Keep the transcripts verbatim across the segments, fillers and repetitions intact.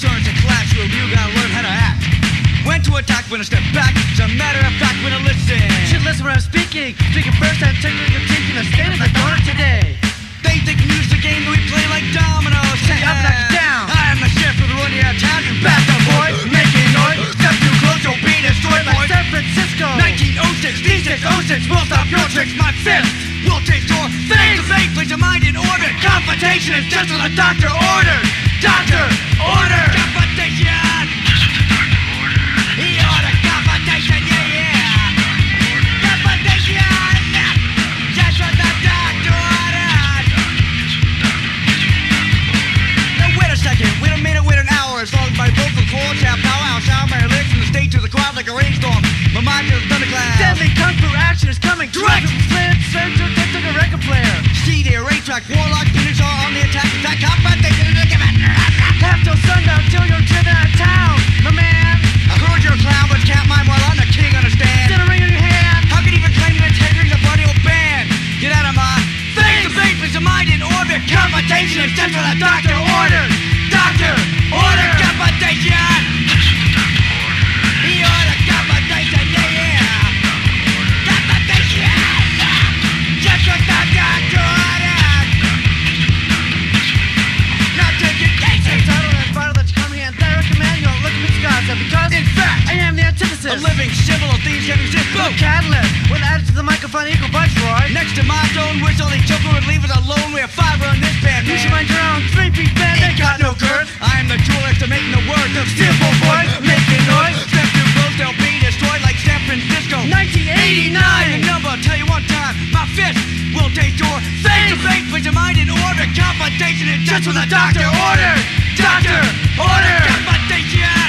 turns to classroom, you gotta learn how to act. When to attack, when to step back, it's a matter of fact when to listen. Should listen when I'm speaking. Speaking first, I'm taking the critique in the state of the corner today. They think music's a game that we play like dominoes. Take up, knock it down. I am the sheriff of the run out of town, you bastard boy. Making noise, step too close, you'll be destroyed, boy. Like San Francisco. nineteen oh six, D six oh six, we'll stop your tricks, my fist. We'll change your face to face, place your mind in orbit. Confrontation is just what the doctor ordered. Doctor, order. Confrontation. He ordered confrontation, yeah, yeah. Confrontation. Just what the doctor ordered. Now wait a second, wait a minute, wait an hour. As long as my vocal cords have power, I'll sound my lyrics from the stage to the crowd like a rainstorm. My mind is thundercloud. Deadly kung fu action is coming. Direct. Slant, center, get to the record player. See the array track, warlock units are on the attack. Attack confrontation is a given. Half till sundown till you're driven out of town, my man. I heard you're a clown, but can't mind while I'm the king, understand? Get a ring in your hand. How can you even claim your integrity to party old band? Get out of my face to face, place your mind in orbit. Confrontation is just what the doctor ordered. Doctor, order. Confrontation. He ordered confrontation, yeah, yeah. Confrontation. Just what the doctor ordered. Now take your case. Title and vital that you come here and direct command. You don't look at me Wisconsin because In fact, I am the antithesis. a living symbol of these that exist. The catalyst. When added to the microphone, equal Viceroy. Next to my zone, wish only Joker would leave us alone. We have five on this band, You man. should mind your own three-piece band. Ain't got no girth. I am the duelist to making the word. The steelful voice, making noise. Step too close, they'll be destroyed like San Francisco. nineteen eighty-nine. The number, tell you one time, my fist will taste your face to face. Put your mind in order. Confrontation is just what the doctor ordered. Doctor, order. Confrontation.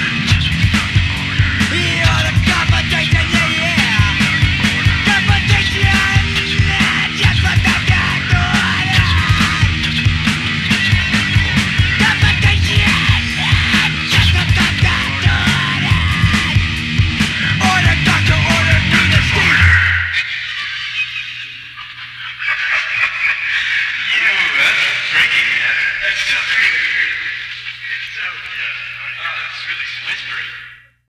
He ordered confrontation, yeah, yeah. Confrontation. Just what the doctor ordered. Confrontation. Just what the doctor ordered. Order, doctor, order, need a steam. You, that's freaky, man. That's so great. It's so, yeah. Oh, it's really whispering.